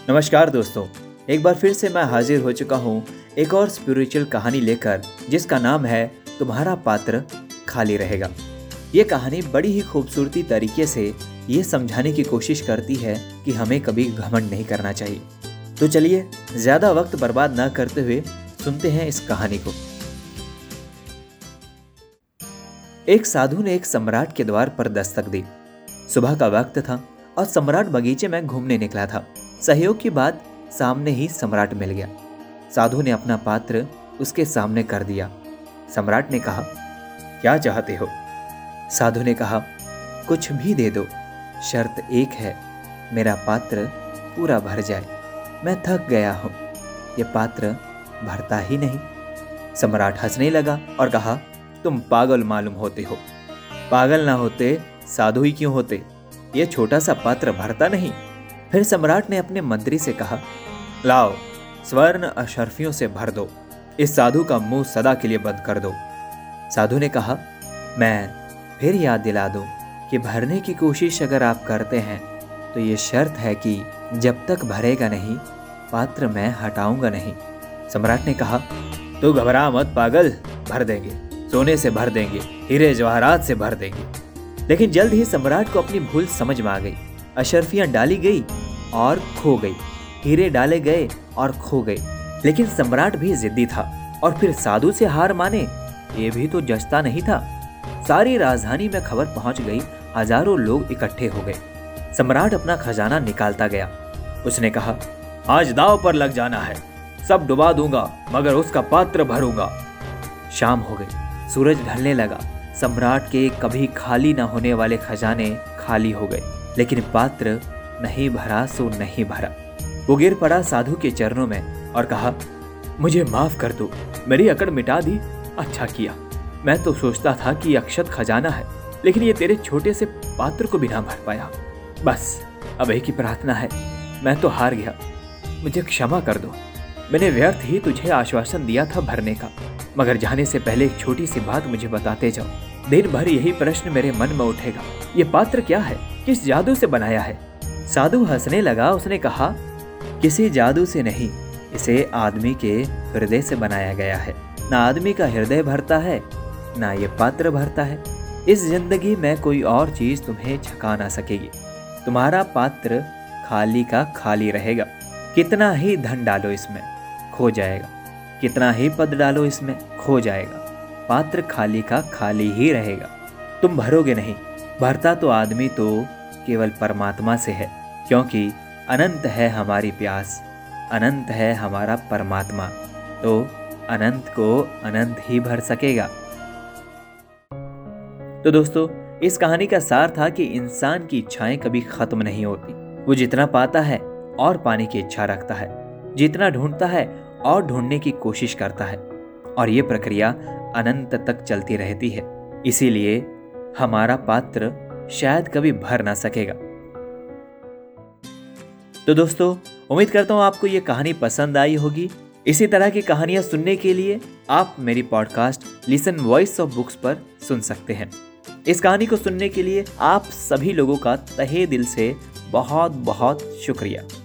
नमस्कार दोस्तों, एक बार फिर से मैं हाजिर हो चुका हूँ एक और स्पिरिचुअल कहानी लेकर, जिसका नाम है तुम्हारा पात्र खाली रहेगा। ये कहानी बड़ी ही खूबसूरती तरीके से ये समझाने की कोशिश करती है कि हमें कभी घमंड नहीं करना चाहिए। तो चलिए ज़्यादा वक्त बर्बाद ना करते हुए सुनते हैं इस कहानी को। एक साधु ने एक सम्राट के द्वार पर दस्तक दी। सुबह का वक्त था और सम्राट बगीचे में घूमने निकला था। सहयोग की बात सामने ही सम्राट मिल गया। साधु ने अपना पात्र उसके सामने कर दिया। सम्राट ने कहा, क्या चाहते हो? साधु ने कहा, कुछ भी दे दो, शर्त एक है, मेरा पात्र पूरा भर जाए। मैं थक गया हूँ, ये पात्र भरता ही नहीं। सम्राट हंसने लगा और कहा, तुम पागल मालूम होते हो। पागल ना होते साधु ही क्यों होते? ये छोटा सा पात्र भरता नहीं। फिर सम्राट ने अपने मंत्री से कहा, लाओ स्वर्ण अशर्फियों से भर दो, इस साधु का मुंह सदा के लिए बंद कर दो। साधु ने कहा, मैं फिर याद दिला दूं कि भरने की कोशिश अगर आप करते हैं तो ये शर्त है कि जब तक भरेगा नहीं, पात्र मैं हटाऊंगा नहीं। सम्राट ने कहा, तू घबरा मत पागल, भर देंगे, सोने से भर देंगे, हीरे जवाहरात से भर देंगे। लेकिन जल्द ही सम्राट को अपनी भूल समझ में आ गई। अशर्फियां डाली गई और खो गई, हीरे डाले गए और खो गए। लेकिन सम्राट भी जिद्दी था और फिर साधु से हार माने ये भी तो जचता नहीं था। सारी राजधानी में खबर पहुंच गई, हजारों लोग इकट्ठे हो गए। सम्राट अपना खजाना निकालता गया। उसने कहा, आज दांव पर लग जाना है, सब डुबा दूंगा मगर उसका पात्र भरूंगा। शाम हो गई, सूरज ढलने लगा। सम्राट के कभी खाली न होने वाले खजाने खाली हो गए, लेकिन पात्र नहीं भरा सो नहीं भरा। वो गिर पड़ा साधु के चरणों में और कहा, मुझे माफ कर दो, मेरी अकड़ मिटा दी, अच्छा किया। मैं तो सोचता था कि अक्षत खजाना है, लेकिन ये तेरे छोटे से पात्र को भी ना भर पाया। बस अब एक ही प्रार्थना है, मैं तो हार गया, मुझे क्षमा कर दो। मैंने व्यर्थ ही तुझे आश्वासन दिया था भरने का, मगर जाने से पहले एक छोटी सी बात मुझे बताते जाओ। दिन भर यही प्रश्न मेरे मन में उठेगा, ये पात्र क्या है, किस जादू से बनाया है? साधु हंसने लगा। उसने कहा, किसी जादू से नहीं, इसे आदमी के हृदय से बनाया गया है। ना आदमी का हृदय भरता है, ना ये पात्र भरता है। इस जिंदगी में कोई और चीज तुम्हें छका ना सकेगी। तुम्हारा पात्र खाली का खाली रहेगा। कितना ही धन डालो इसमें, खो जाएगा। कितना ही पद डालो इसमें, खो जाएगा। पात्र खाली का खाली ही रहेगा। तुम भरोगे नहीं। भरता तो आदमी तो केवल परमात्मा से है, क्योंकि अनंत है हमारी प्यास, अनंत है हमारा परमात्मा, तो अनंत को अनंत ही भर सकेगा। तो दोस्तों, इस कहानी का सार था कि इंसान की इच्छाएं कभी खत्म नहीं होती। वो जितना पाता है और पाने की इच्छा रखता है, जितना ढूंढता है और ढूंढने की कोशिश करता है, और ये प्रक्रिया अनंत तक चलती रहती है। इसीलिए हमारा पात्र शायद कभी भर ना सकेगा। तो दोस्तों, उम्मीद करता हूं आपको ये कहानी पसंद आई होगी। इसी तरह की कहानियां सुनने के लिए आप मेरी podcast listen voice of books पर सुन सकते हैं। इस कहानी को सुनने के लिए आप सभी लोगों का तहे दिल से बहुत बहुत शुक्रिया।